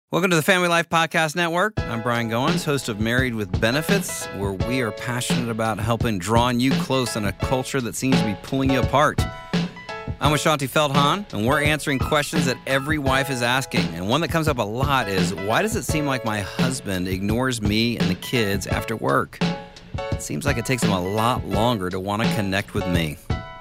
Welcome to the Family Life Podcast Network. I'm Brian Goins, host of Married with Benefits, where we are passionate about helping draw you close in a culture that seems to be pulling you apart. I'm with Shaunti Feldhahn, and we're answering questions that every wife is asking. And one that comes up a lot is, why does it seem like my husband ignores me and the kids after work? It seems like it takes him a lot longer to want to connect with me.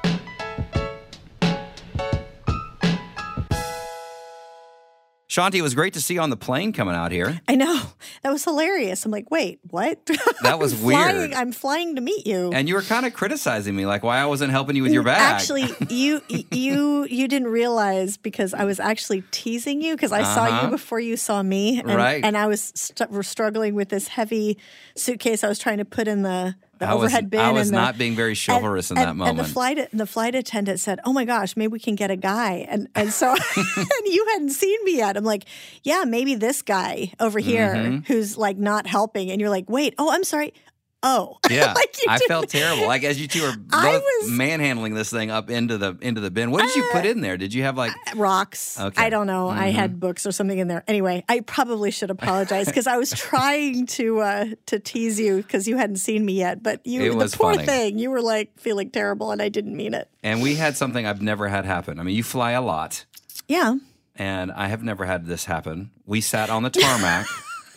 Shaunti, it was great to see you on the plane coming out here. I know. That was hilarious. I'm like, wait, what? That was weird. I'm flying to meet you. And you were kind of criticizing me, like why I wasn't helping you with your bag. Actually, you didn't realize because I was actually teasing you because I saw you before you saw me. And, right. And I was struggling with this heavy suitcase I was trying to put in the overhead bin. I was not being very chivalrous in that moment. And the flight attendant said, "Oh my gosh, maybe we can get a guy." And so and you hadn't seen me yet. I'm like, "Yeah, maybe this guy over here who's like not helping." And you're like, "Wait, oh, I'm sorry." Oh, yeah, like I felt terrible. Like as you two were both manhandling this thing up into the bin. What did you put in there? Did you have like rocks? Okay. I don't know. I had books or something in there. Anyway, I probably should apologize because I was trying to tease you because you hadn't seen me yet. But the poor thing, you were like feeling terrible, and I didn't mean it. And we had something I've never had happen. I mean, you fly a lot, yeah, and I have never had this happen. We sat on the tarmac.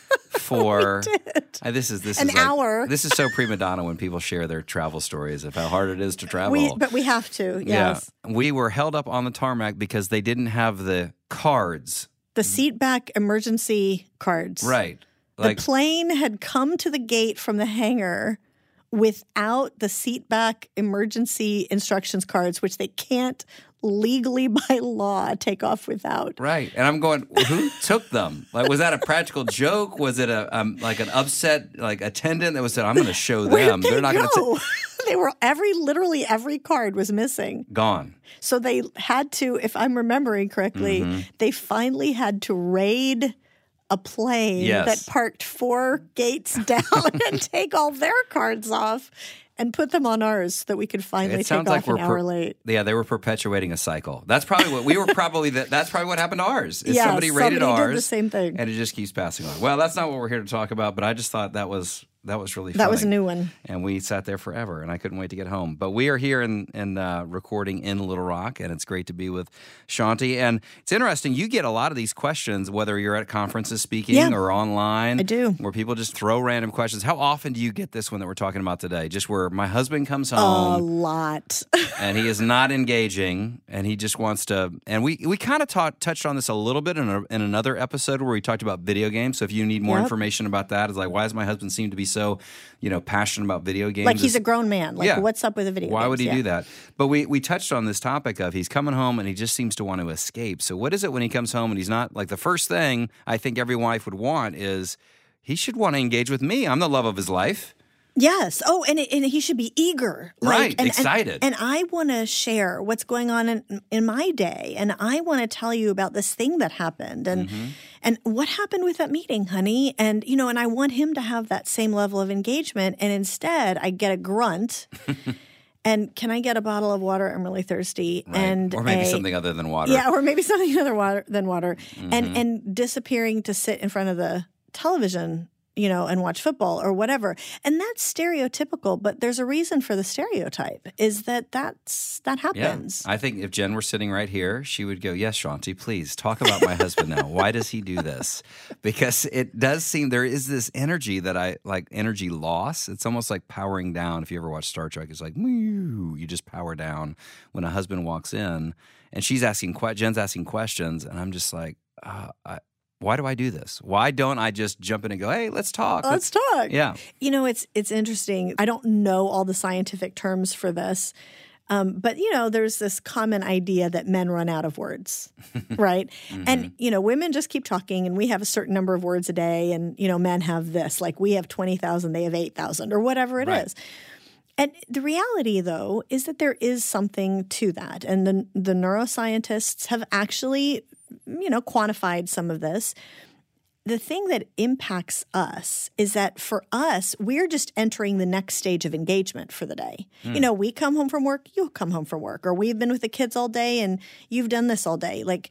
For this is an hour. This is so prima donna when people share their travel stories of how hard it is to travel. But we have to. Yes. Yeah. We were held up on the tarmac because they didn't have the cards. The seat back emergency cards. Right. The plane had come to the gate from the hangar without the seat back emergency instructions cards, which they can't legally by law take off without. Right. And I'm going, who took them? Like, was that a practical joke? Was it like an upset attendant that was said, I'm going to show them. They're not going to They were literally every card was missing. Gone. So they had to, if I'm remembering correctly, they finally had to raid a plane that parked 4 gates down and take all their cards off and put them on ours so that we could finally take off an hour late. Yeah, they were perpetuating a cycle. That's probably what we were that's probably what happened to ours. Is somebody rated ours. Did the same thing. And it just keeps passing on. Well, that's not what we're here to talk about, but I just thought that was really funny. That was a new one. And we sat there forever, and I couldn't wait to get home. But we are here in recording in Little Rock, and it's great to be with Shaunti. And it's interesting, you get a lot of these questions, whether you're at conferences speaking or online. I do. Where people just throw random questions. How often do you get this one that we're talking about today? Just where my husband comes home. A lot. And he is not engaging, and he just wants to. And we kind of touched on this a little bit in another episode where we talked about video games. So if you need more information about that, it's like, why does my husband seem to be so, passionate about video games? Like he's a grown man. Like, what's up with the video games? Why would he do that? But we touched on this topic of he's coming home and he just seems to want to escape. So what is it when he comes home and he's not, like the first thing I think every wife would want is he should want to engage with me. I'm the love of his life. Yes. Oh, and he should be eager. Excited. And I want to share what's going on in my day. And I want to tell you about this thing that happened. And what happened with that meeting, honey? And, and I want him to have that same level of engagement. And instead, I get a grunt. And can I get a bottle of water? I'm really thirsty. Right. Or maybe something other than water. Yeah, or maybe something other than water. And disappearing to sit in front of the television, and watch football or whatever. And that's stereotypical, but there's a reason for the stereotype, is that happens. Yeah. I think if Jen were sitting right here, she would go, yes, Shaunti, please talk about my husband now. Why does he do this? Because it does seem there is this energy that I like, energy loss. It's almost like powering down. If you ever watch Star Trek, it's like, you just power down when a husband walks in and Jen's asking questions, and I'm just like, why do I do this? Why don't I just jump in and go, hey, let's talk. Let's talk. Yeah. It's interesting. I don't know all the scientific terms for this, but, there's this common idea that men run out of words, right? And, women just keep talking, and we have a certain number of words a day, and, men have this. Like we have 20,000, they have 8,000 or whatever it is. And the reality, though, is that there is something to that. And the neuroscientists have actually quantified some of this. The thing that impacts us is that for us, we're just entering the next stage of engagement for the day. We come home from work, you come home from work, or we've been with the kids all day and you've done this all day. Like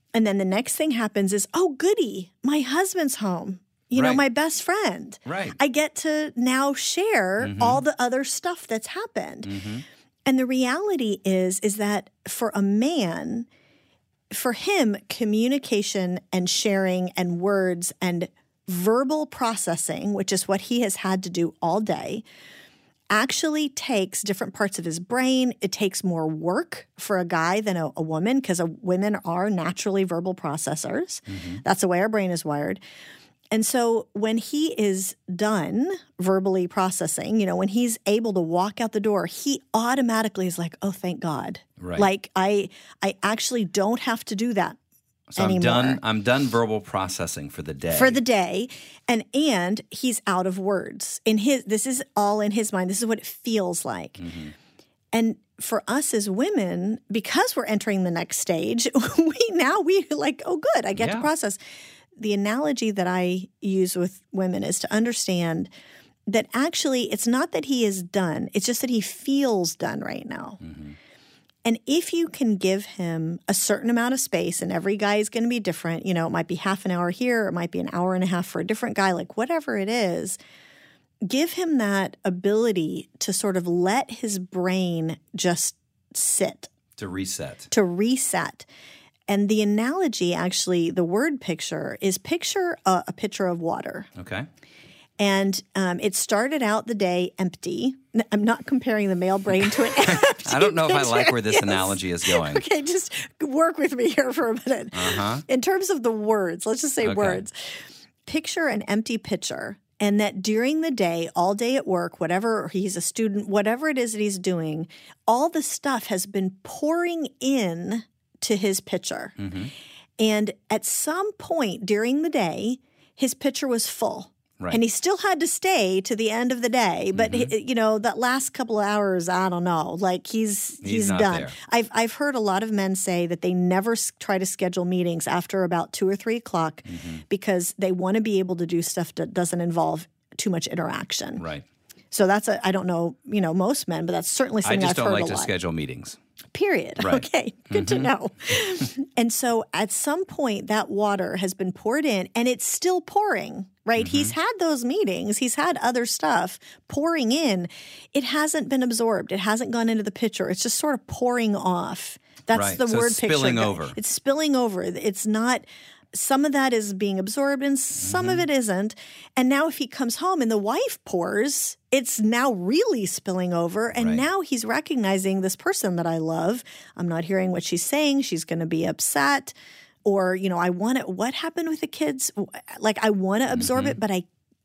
And then the next thing happens is, oh, goody, my husband's home. You know, Right. my best friend. Right. I get to now share all the other stuff that's happened. And the reality is that for a man, for him, communication and sharing and words and verbal processing, which is what he has had to do all day, actually takes different parts of his brain. It takes more work for a guy than a woman, because women are naturally verbal processors. That's the way our brain is wired. And so when he is done verbally processing, you know, when he's able to walk out the door, he automatically is like, oh, thank God. Right. Like I actually don't have to do that So anymore. I'm done verbal processing for the day. For the day, and he's out of words. This is all in his mind. This is what it feels like. And for us as women, because we're entering the next stage, we like, oh, good, I get to process. The analogy that I use with women is to understand that actually it's not that he is done. It's just that he feels done right now. And if you can give him a certain amount of space, and every guy is going to be different, you know, it might be half an hour here, it might be an hour and a half for a different guy, like whatever it is, give him that ability to sort of let his brain just sit. To reset. And the analogy, actually, the word picture is picture a pitcher of water. Okay. And it started out the day empty. I'm not comparing the male brain to an empty I don't know if I pitcher. like where this analogy is going. Okay, just work with me here for a minute. Uh-huh. In terms of the words, let's just say Okay. words. Picture an empty pitcher, and that during the day, all day at work, whatever, he's a student, whatever it is that he's doing, all the stuff has been pouring in to his pitcher. And at some point during the day, his pitcher was full. Right. And he still had to stay to the end of the day, but you know, that last couple of hours, I don't know, like he's not done. there. I've heard a lot of men say that they never try to schedule meetings after about 2 or 3 o'clock because they want to be able to do stuff that doesn't involve too much interaction. Right. So that's I don't know, you know, most men, but that's certainly I something just I've don't heard like a to lot. schedule meetings. Period. Right. Okay. Good to know. And so at some point, that water has been poured in, and it's still pouring, right? He's had those meetings. He's had other stuff pouring in. It hasn't been absorbed. It hasn't gone into the pitcher. It's just sort of pouring off. That's Right. the So word it's picture. spilling over. It's spilling over. It's not. Some of that is being absorbed and some of it isn't. And now if he comes home and the wife pours, it's now really spilling over. And Right. now he's recognizing this person that I love. I'm not hearing what she's saying. She's going to be upset. Or, you know, what happened with the kids? Like, I want to absorb it, but I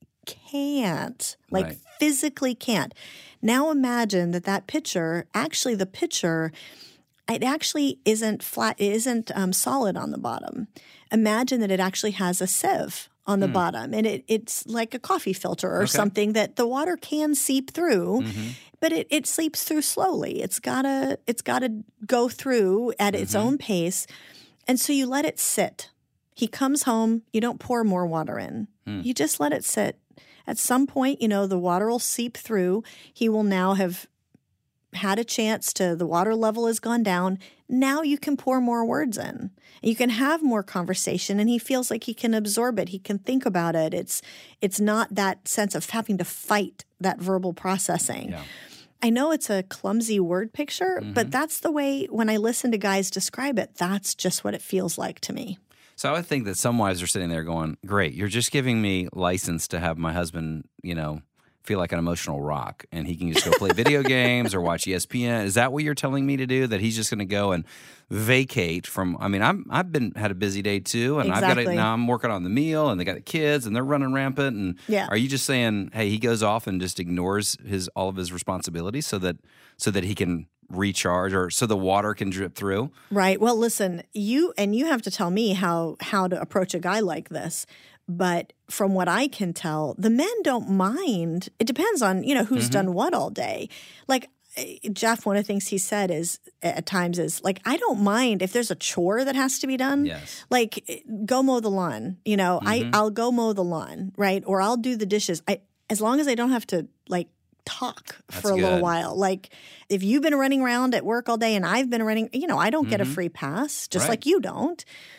can't. Like, Right. physically can't. Now imagine that pitcher, actually the pitcher, it actually isn't flat, it isn't solid on the bottom. Imagine that it actually has a sieve on the bottom, and it's like a coffee filter or something that the water can seep through, but it seeps through slowly. It's gotta go through at its own pace, and so you let it sit. He comes home, you don't pour more water in. You just let it sit. At some point, you know, the water will seep through. He will now have had a chance to, the water level has gone down. Now you can pour more words in. You can have more conversation, and he feels like he can absorb it. He can think about it. It's not that sense of having to fight that verbal processing. Yeah. I know it's a clumsy word picture, but that's the way, when I listen to guys describe it, that's just what it feels like to me. So I would think that some wives are sitting there going, great, you're just giving me license to have my husband, you know, feel like an emotional rock, and he can just go play video games or watch ESPN. Is that what you're telling me to do? That he's just going to go and vacate from? I mean, I've had a busy day too, and Exactly. now I'm working on the meal, and they got the kids, and they're running rampant. And Yeah. are you just saying, hey, he goes off and just ignores all of his responsibilities so that he can recharge, or so the water can drip through? Right. Well, listen, you have to tell me how to approach a guy like this. But from what I can tell, the men don't mind. It depends on, you know, who's done what all day. Like Jeff, one of the things he said is at times is like, I don't mind if there's a chore that has to be done. Yes. Like, go mow the lawn. You know, I'll go mow the lawn, right? Or I'll do the dishes. As long as I don't have to like talk for a little good. while. Like, if you've been running around at work all day and I've been running, you know, I don't get a free pass, just Right. like you don't.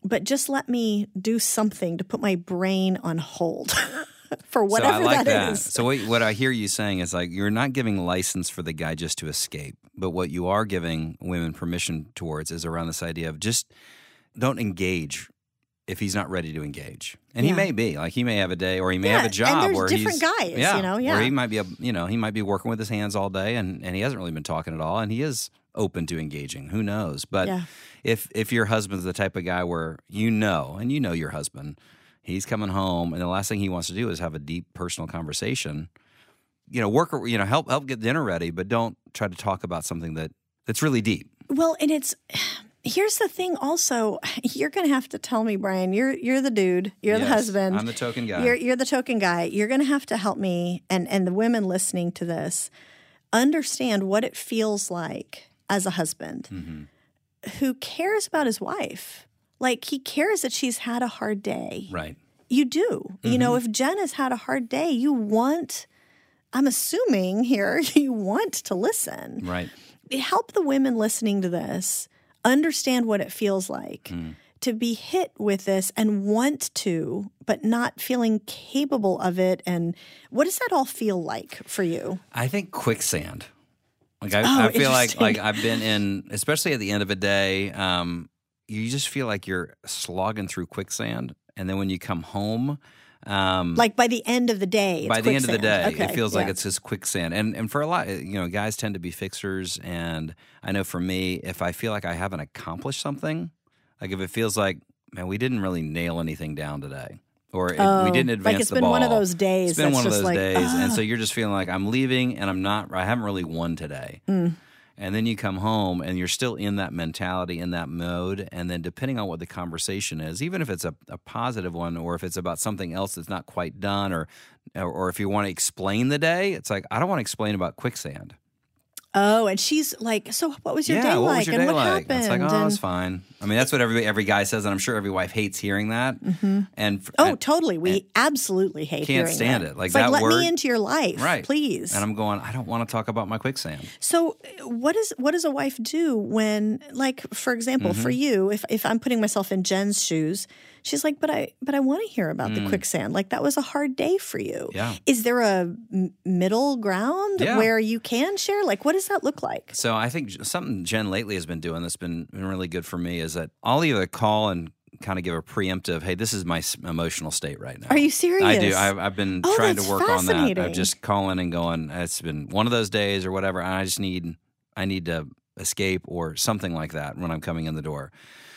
but just let me do something to put my brain on hold for So whatever I like that that. is. So what I hear you saying is like you're not giving license for the guy just to escape, but what you are giving women permission towards is around this idea of just don't engage if he's not ready to engage. And he may be. Like he may have a day or he may have a job and there's where different guys, where he might be he might be working with his hands all day and he hasn't really been talking at all and he is open to engaging. Who knows? But if your husband's the type of guy where you know your husband, he's coming home and the last thing he wants to do is have a deep personal conversation. Help get dinner ready, but don't try to talk about something that's really deep. Well, and here's the thing also, you're going to have to tell me, Brian, you're the dude, you're the husband. I'm the token guy. You're the token guy. You're going to have to help me and the women listening to this understand what it feels like as a husband who cares about his wife. Like he cares that she's had a hard day. Right. You do. If Jen has had a hard day, I'm assuming here, you want to listen. Right. Help the women listening to this understand what it feels like to be hit with this and want to, but not feeling capable of it. And what does that all feel like for you? I think quicksand. Like I feel like I've been in, especially at the end of a day, you just feel like you're slogging through quicksand. And then when you come home, like by the end of the day, it's the end of the day, okay, it feels like it's just quicksand. And for a lot, guys tend to be fixers. And I know for me, if I feel like I haven't accomplished something, like if it feels like, man, we didn't really nail anything down today, or we didn't advance the ball. Like it's been one of those days. It's been one of those days. And so you're just feeling like I'm leaving and I haven't really won today. And then you come home and you're still in that mentality, in that mode. And then depending on what the conversation is, even if it's a positive one or if it's about something else that's not quite done or if you want to explain the day, it's like, I don't want to explain about quicksand. Oh, and she's like, so what was your day what like? Was your and day what like? happened? It's like, oh, it's fine. I mean, that's what every guy says, and I'm sure every wife hates hearing that. And totally. We absolutely hate hearing can't stand that. it. Like it's that like, word, let me into your life, right? Please. And I'm going, I don't want to talk about my quicksand. So, what does a wife do when, like, for example, for you, if I'm putting myself in Jen's shoes, she's like, but I want to hear about the quicksand. Like that was a hard day for you. Yeah. Is there a middle ground where you can share? Like, what does that look like? So I think something Jen lately has been doing that's been really good for me is that I'll either call and kind of give a preemptive, hey, this is my emotional state right now. Are you serious? I do. I've been trying to work on that. I'm just calling and going, it's been one of those days or whatever, and I need to escape or something like that when I'm coming in the door.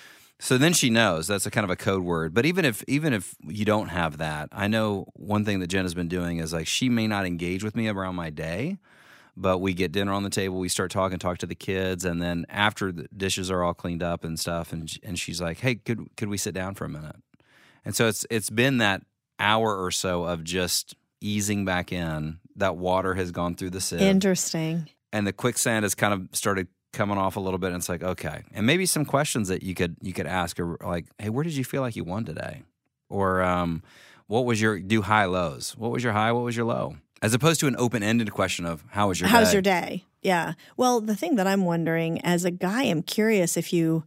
So then she knows that's a kind of a code word. But even if you don't have that, I know one thing that Jen has been doing is like she may not engage with me around my day, but we get dinner on the table, we start talk to the kids, and then after the dishes are all cleaned up and stuff, and she's like, hey, could we sit down for a minute? And so it's been that hour or so of just easing back in. That water has gone through the sieve. Interesting. And the quicksand has kind of started coming off a little bit, and it's like, okay. And maybe some questions that you could ask are like, hey, where did you feel like you won today? Or what was your high lows? What was your high? What was your low? As opposed to an open-ended question of how was your day? How's your day? Yeah. Well, the thing that I'm wondering as a guy, I'm curious if you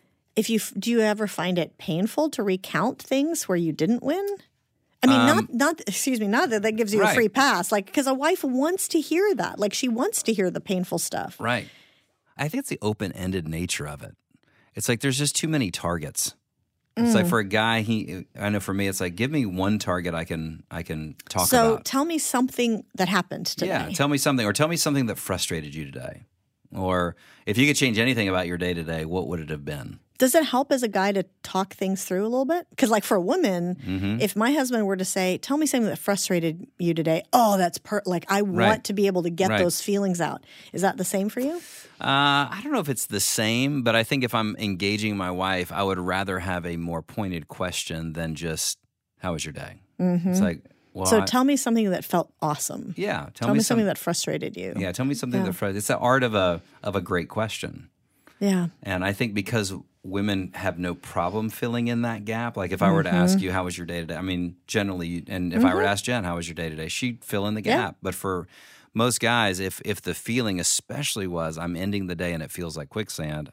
do you ever find it painful to recount things where you didn't win? I mean, not that gives you a free pass, like, because a wife wants to hear that. Like, she wants to hear the painful stuff. Right. I think it's the open-ended nature of it. It's like there's just too many targets. It's like for a guy, I know for me, it's like, give me one target I can talk about. So tell me something that happened today. Yeah, tell me something that frustrated you today. Or if you could change anything about your day today, what would it have been? Does it help as a guy to talk things through a little bit? Because like for a woman, if my husband were to say, tell me something that frustrated you today, oh, that's I want to be able to get those feelings out. Is that the same for you? I don't know if it's the same, but I think if I'm engaging my wife, I would rather have a more pointed question than just, how was your day? It's like, well, so tell me something that felt awesome. Yeah. Tell me something that frustrated you. Yeah, tell me something that frustrated. It's the art of a great question. Yeah. And I think because women have no problem filling in that gap, like if I were to ask you, how was your day today? I mean, generally, and if I were to ask Jen, how was your day today? She'd fill in the gap. Yeah. But for most guys, if the feeling especially was, I'm ending the day and it feels like quicksand,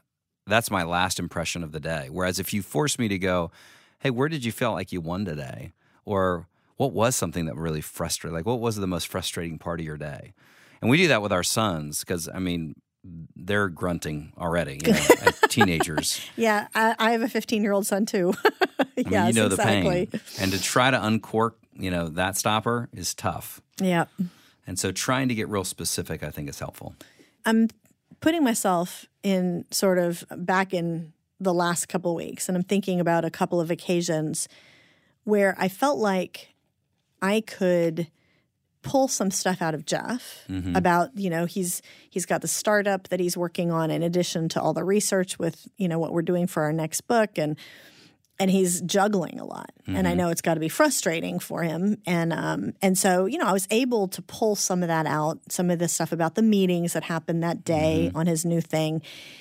that's my last impression of the day. Whereas if you force me to go, hey, where did you feel like you won today? Or what was something that really frustrated? Like, what was the most frustrating part of your day? And we do that with our sons because, I mean, they're grunting already, teenagers. Yeah, I have a 15-year-old son too. I mean, you know the pain. And to try to uncork, that stopper is tough. Yeah. And so trying to get real specific, I think, is helpful. I'm putting myself in sort of back in the last couple of weeks, and I'm thinking about a couple of occasions where I felt like I could pull some stuff out of Jeff about, he's got the startup that he's working on in addition to all the research with, what we're doing for our next book. And he's juggling a lot. And I know it's got to be frustrating for him. And so, I was able to pull some of that out, some of the stuff about the meetings that happened that day on his new thing.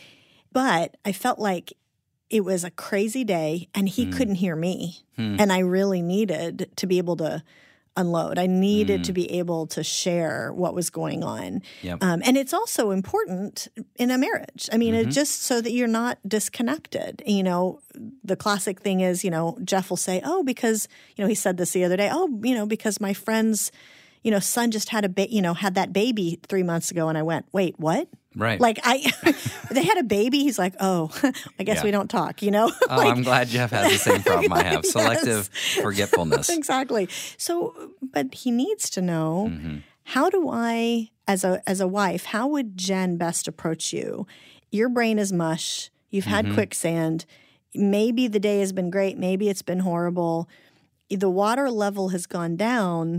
But I felt like it was a crazy day and he couldn't hear me. And I really needed to be able to unload. I needed to be able to share what was going on. Yep. And it's also important in a marriage. I mean, it's just so that you're not disconnected. The classic thing is, Jeff will say, oh, because, he said this the other day, because my friend's, son just had had that baby 3 months ago. And I went, wait, what? Right. Like they had a baby. He's like, oh, I guess we don't talk, Oh, I'm glad Jeff has the same problem I have. Selective forgetfulness. Exactly. So, but he needs to know, how do I, as a wife, how would Jen best approach you? Your brain is mush. You've had quicksand. Maybe the day has been great. Maybe it's been horrible. The water level has gone down,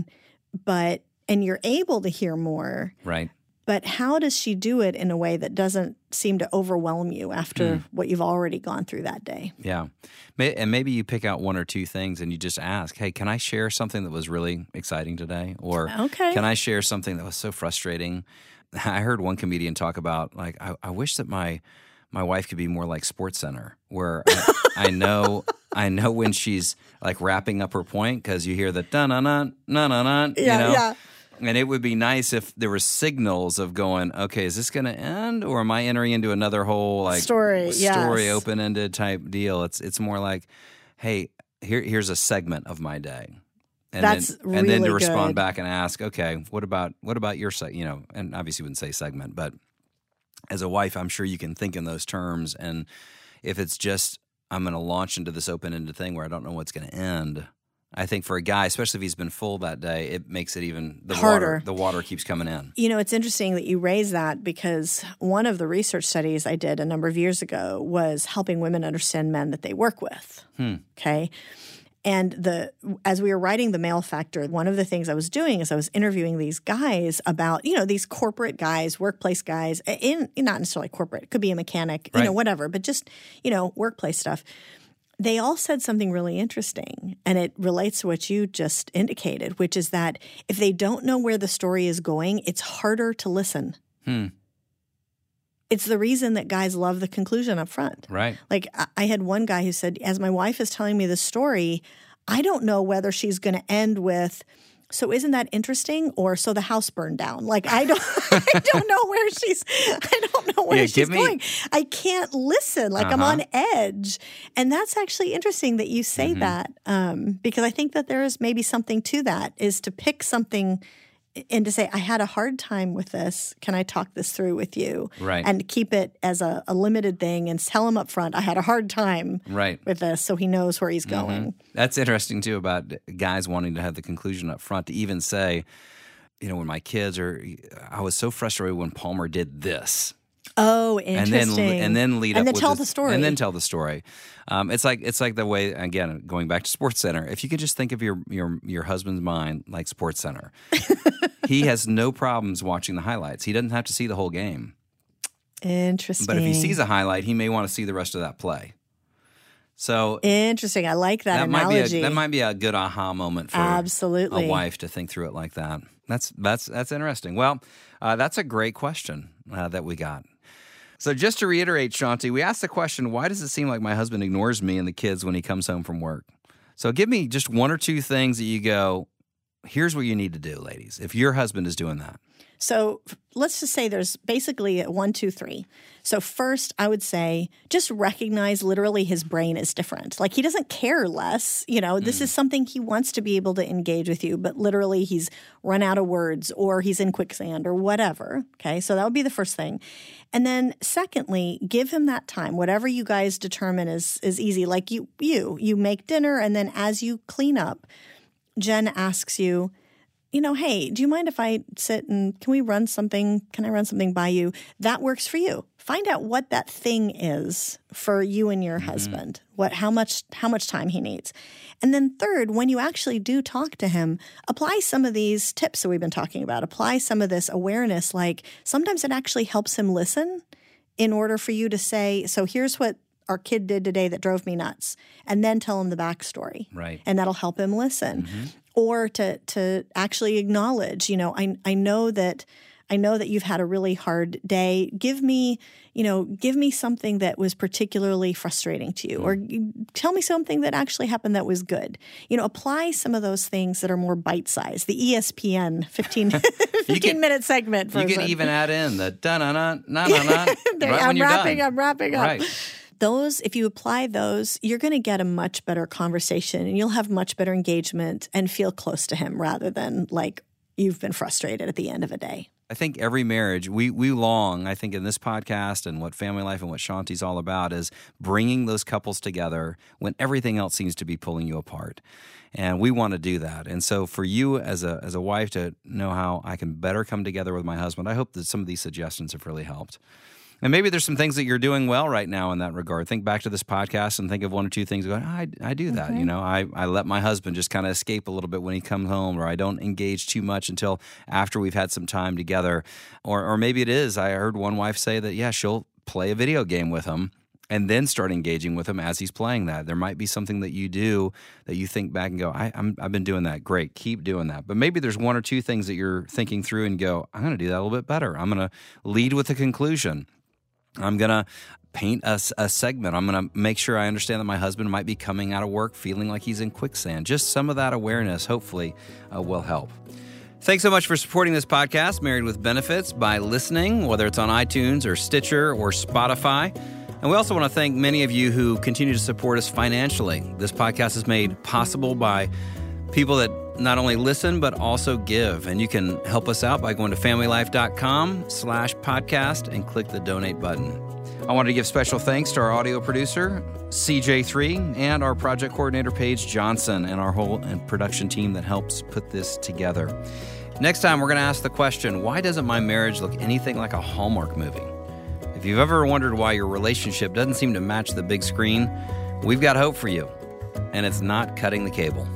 and you're able to hear more. Right. But how does she do it in a way that doesn't seem to overwhelm you after what you've already gone through that day? Yeah. And maybe you pick out one or two things and you just ask, hey, can I share something that was really exciting today? Or can I share something that was so frustrating? I heard one comedian talk about, like, I wish that my wife could be more like SportsCenter, where I know when she's like wrapping up her point because you hear the dun-dun-dun, dun-dun-dun, Yeah. And it would be nice if there were signals of going, okay, is this going to end, or am I entering into another whole like story open-ended type deal? It's more like, hey, here's a segment of my day, and then to respond back and ask, okay, what about your and obviously wouldn't say segment, but as a wife, I'm sure you can think in those terms, and if it's just I'm going to launch into this open-ended thing where I don't know what's going to end. I think for a guy, especially if he's been full that day, it makes it even harder. The water keeps coming in. It's interesting that you raise that because one of the research studies I did a number of years ago was helping women understand men that they work with. Okay. And as we were writing The Male Factor, one of the things I was doing is I was interviewing these guys about, these corporate guys, workplace guys, not necessarily corporate. It could be a mechanic, whatever, but just, workplace stuff. They all said something really interesting, and it relates to what you just indicated, which is that if they don't know where the story is going, it's harder to listen. It's the reason that guys love the conclusion up front. Right. Like I had one guy who said, as my wife is telling me the story, I don't know whether she's going to end with, so isn't that interesting? Or so the house burned down. Like I don't know where she's going. I can't listen. Like I'm on edge. And that's actually interesting that you say that because I think that there is maybe something to that, is to pick something and to say, I had a hard time with this. Can I talk this through with you? Right. And keep it as a limited thing and tell him up front, I had a hard time with this, so he knows where he's going. That's interesting, too, about guys wanting to have the conclusion up front, to even say, when my kids I was so frustrated when Palmer did this. Oh, interesting. And then lead up and then with tell the story. And then tell the story. It's like the way, again, going back to SportsCenter. If you could just think of your husband's mind like SportsCenter, he has no problems watching the highlights. He doesn't have to see the whole game. Interesting. But if he sees a highlight, he may want to see the rest of that play. So interesting. I like that analogy. That might be a good aha moment for Absolutely. a wife to think through it like that. That's interesting. Well, that's a great question that we got. So just to reiterate, Shaunti, we asked the question, why does it seem like my husband ignores me and the kids when he comes home from work? So give me just one or two things that you go, here's what you need to do, ladies, if your husband is doing that. So let's just say there's basically 1, 2, 3. So first, I would say just recognize literally his brain is different. Like he doesn't care less. This is something he wants to be able to engage with you, but literally he's run out of words or he's in quicksand or whatever. Okay, so that would be the first thing. And then secondly, give him that time. Whatever you guys determine is easy. Like you make dinner, and then as you clean up, Jen asks you, hey, do you mind if I sit and can I run something by you? That works for you. Find out what that thing is for you and your husband, how much time he needs. And then third, when you actually do talk to him, apply some of these tips that we've been talking about. Apply some of this awareness. Like sometimes it actually helps him listen in order for you to say, so here's what our kid did today that drove me nuts, and then tell him the backstory. Right. And that'll help him listen. Or to actually acknowledge, I know that you've had a really hard day. Give me something that was particularly frustrating to you, or tell me something that actually happened that was good. Apply some of those things that are more bite-sized. The ESPN 15-minute segment. You can even add in the da-na-na, I'm wrapping up. Right. Those, if you apply those, you're going to get a much better conversation and you'll have much better engagement and feel close to him rather than like you've been frustrated at the end of a day. I think every marriage, we long, I think in this podcast and what Family Life and what Shanti's all about is bringing those couples together when everything else seems to be pulling you apart. And we want to do that. And so for you as a wife to know how I can better come together with my husband, I hope that some of these suggestions have really helped. And maybe there's some things that you're doing well right now in that regard. Think back to this podcast and think of 1 or 2 things. Going, I do that. I let my husband just kind of escape a little bit when he comes home, or I don't engage too much until after we've had some time together. Or maybe it is. I heard one wife say that, she'll play a video game with him and then start engaging with him as he's playing that. There might be something that you do that you think back and go, I've been doing that. Great, keep doing that. But maybe there's 1 or 2 things that you're thinking through and go, I'm going to do that a little bit better. I'm going to lead with a conclusion. I'm going to paint a segment. I'm going to make sure I understand that my husband might be coming out of work feeling like he's in quicksand. Just some of that awareness, hopefully, will help. Thanks so much for supporting this podcast, Married with Benefits, by listening, whether it's on iTunes or Stitcher or Spotify. And we also want to thank many of you who continue to support us financially. This podcast is made possible by people that not only listen, but also give. And you can help us out by going to familylife.com/podcast and click the donate button. I want to give special thanks to our audio producer, CJ3, and our project coordinator, Paige Johnson, and our whole production team that helps put this together. Next time, we're going to ask the question, why doesn't my marriage look anything like a Hallmark movie? If you've ever wondered why your relationship doesn't seem to match the big screen, we've got hope for you. And it's not cutting the cable.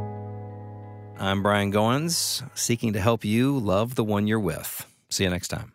I'm Brian Goins, seeking to help you love the one you're with. See you next time.